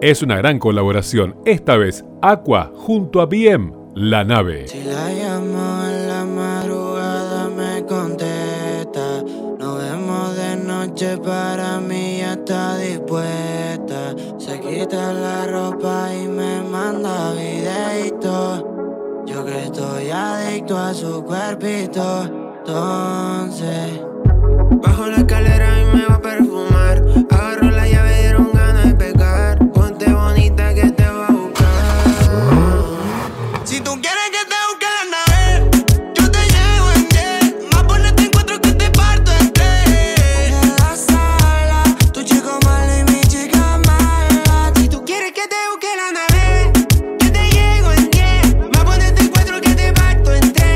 es una gran colaboración, esta vez Aqua junto a BM, La Nave. Si la llamo en la madrugada me contesta, nos vemos de noche, para mí ya está dispuesta. Se quita la ropa y me manda videitos, yo que estoy adicto a su cuerpito. Entonces bajo la escalera y me va a perfumar, agarro la llave, dieron ganas de pecar. Ponte bonita que te va a buscar. Si tú quieres que te busque la nave, yo te llevo en 10. Más ponerte encuentro que te parto en 3. En la sala, tu chico malo y mi chica mala. Si tú quieres que te busque la nave, yo te llevo en 10. Más ponerte encuentro que te parto en 3.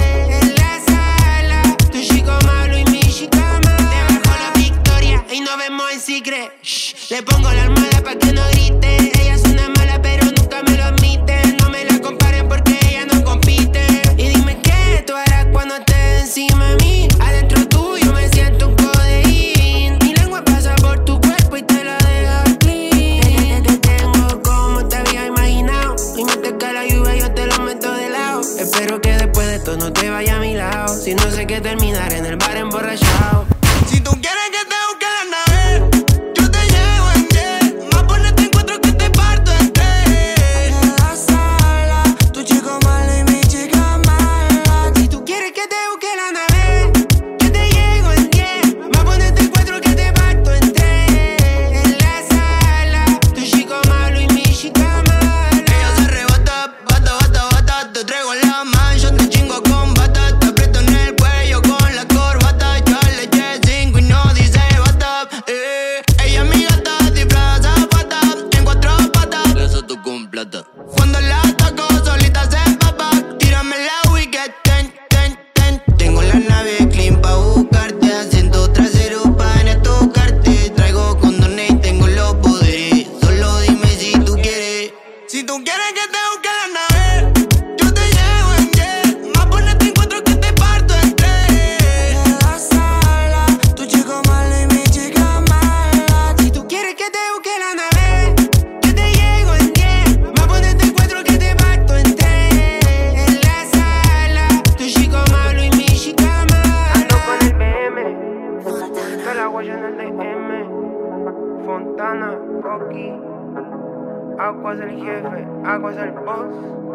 En la sala, tu chico malo y mi chica mala. Te bajo la victoria y nos vemos en secret. Shh. Le pongo la almohada pa' que no grite. Ella es una mala pero nunca me lo admite. No me la comparen porque ella no compite. Y dime qué tú harás cuando estés encima de mí. Adentro tuyo me siento un codeín. Mi lengua pasa por tu cuerpo y te la deja clean. Te tengo como te había imaginado. Y me te cae la lluvia yo te lo meto de lado. Espero que después de esto no te vaya a mi lado. Si no sé que terminar en el bar emborrachado. Si tú quieres que te busque la nave, yo te llevo en 10. Más ponerte encuentro que te parto en 3. En la sala, tu chico malo y mi chica mala. Si tú quieres que te busque la nave, yo te llevo en 10. Más ponerte encuentro que te parto en 3. En la sala, tu chico malo y mi chica mala. Ella se rebota, bata, bata, bata. Te traigo en la mano, yo te chingo con bata. Te aprieto en el cuello con la corbata. Yo le eché 5 y no dice bata. Ella es mi gata, disfraza pata. En 4 patas, eso tú con plata. Cuando la toco, solita se empapa. Tírame la wicked, ten, ten, ten. Tengo la nave clean pa' buscarte. Haciendo trasero para tocarte. Traigo condones y tengo los poderes. Solo dime si tú quieres. Si tú quieres que te busque la nave, yo te llevo en 10. Más ponerte encuentro que te parto en 3. En la sala, tu chico malo y mi chica mala. Si tú quieres que te busque la nave, yo te llevo en 10. Más ponerte encuentro que te parto en 3. En la sala, tu chico malo y mi chica mala. Ando con el BM, que la guaya en el DM. Fontana, Coqui, Aqua es el jefe, Aqua es el boss.